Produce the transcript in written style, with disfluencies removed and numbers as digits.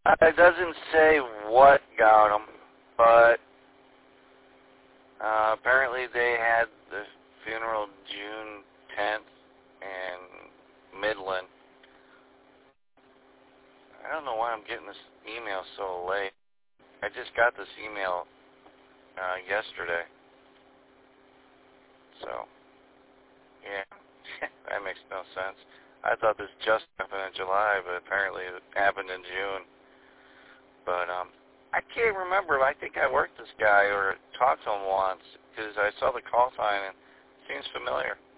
It doesn't say what got him, but apparently they had the funeral June 10th in Midland. I don't know why I'm getting this email so late. I just got this email yesterday. So, yeah, that makes no sense. I thought this just happened in July, but apparently it happened in June. But I can't remember. I think I worked this guy or talked to him once because I saw the call sign and it seems familiar.